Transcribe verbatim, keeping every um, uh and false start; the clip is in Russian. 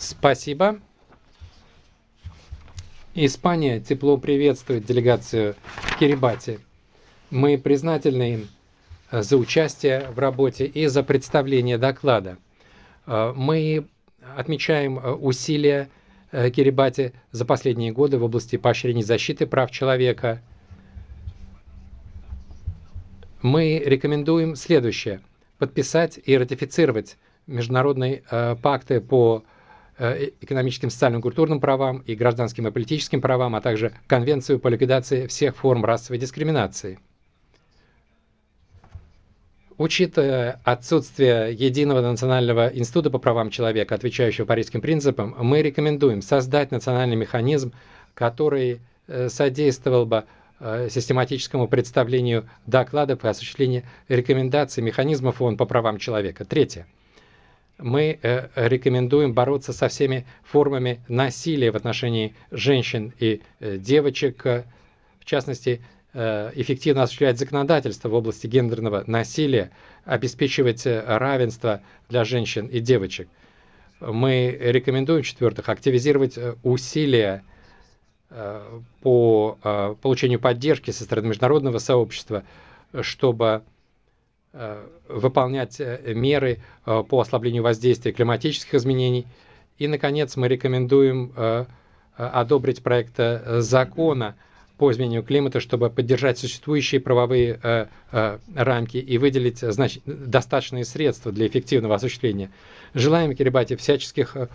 Спасибо. Испания тепло приветствует делегацию в Кирибати. Мы признательны им за участие в работе и за представление доклада. Мы отмечаем усилия Кирибати за последние годы в области поощрения защиты прав человека. Мы рекомендуем следующее: подписать и ратифицировать международные пакты по экономическим, социальным, культурным правам и гражданским и политическим правам, а также Конвенцию по ликвидации всех форм расовой дискриминации. Учитывая отсутствие единого национального института по правам человека, отвечающего парижским принципам, мы рекомендуем создать национальный механизм, который содействовал бы систематическому представлению докладов и осуществлению рекомендаций механизмов ООН по правам человека. Третье. Мы рекомендуем бороться со всеми формами насилия в отношении женщин и девочек, в частности, эффективно осуществлять законодательство в области гендерного насилия, обеспечивать равенство для женщин и девочек. Мы рекомендуем, в-четвертых, активизировать усилия по получению поддержки со стороны международного сообщества, чтобы выполнять меры по ослаблению воздействия климатических изменений. И, наконец, мы рекомендуем одобрить проект закона по изменению климата, чтобы поддержать существующие правовые рамки и выделить значит, достаточные средства для эффективного осуществления. Желаем Кирибати всяческих